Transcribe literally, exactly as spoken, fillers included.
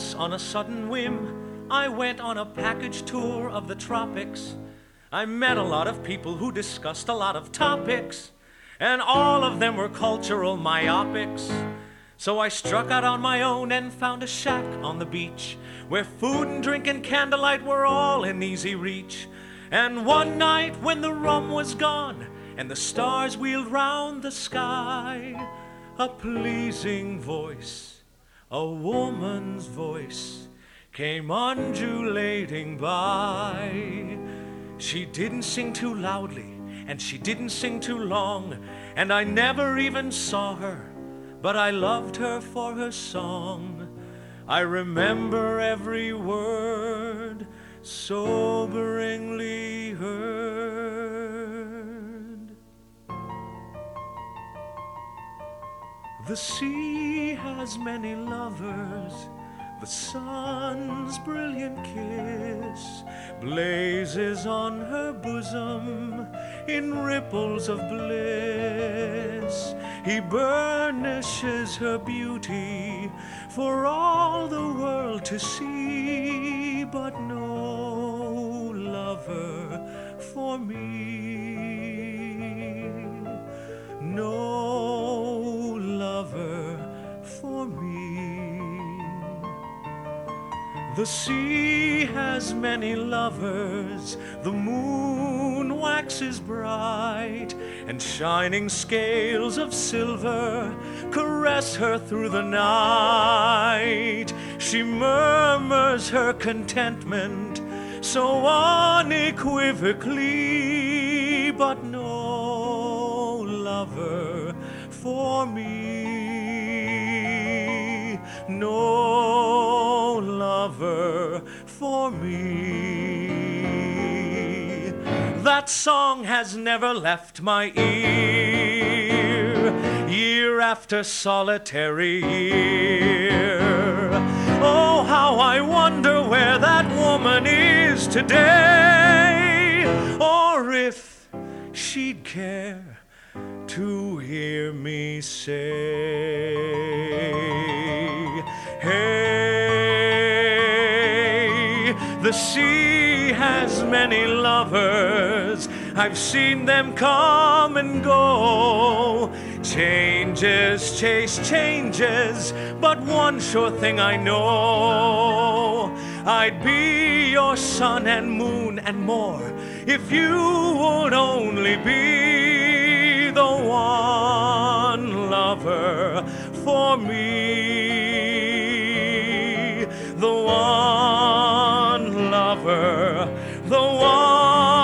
once on a sudden whim, I went on a package tour of the tropics. I met a lot of people who discussed a lot of topics, and all of them were cultural myopics. So I struck out on my own and found a shack on the beach, where food and drink and candlelight were all in easy reach. And one night when the rum was gone and the stars wheeled round the sky, a pleasing voice, a woman's voice, came undulating by. She didn't sing too loudly, and she didn't sing too long, and I never even saw her, but I loved her for her song. I remember every word, soberingly heard. The sea has many lovers, the sun's brilliant kiss blazes on her bosom in ripples of bliss. He burnishes her beauty for all the world to see, but no lover for me, no lover for me. The sea has many lovers, the moon waxes bright, and shining scales of silver caress her through the night. She murmurs her contentment so unequivocally, but no lover for me, no lover for me. That song has never left my ear, year after solitary year. Oh, how I wonder where that woman is today, or if she'd care to hear me say, hey, the sea has many lovers, I've seen them come and go. Changes chase changes, but one sure thing I know, I'd be your sun and moon and more if you would only be the one lover for me, the one lover, the one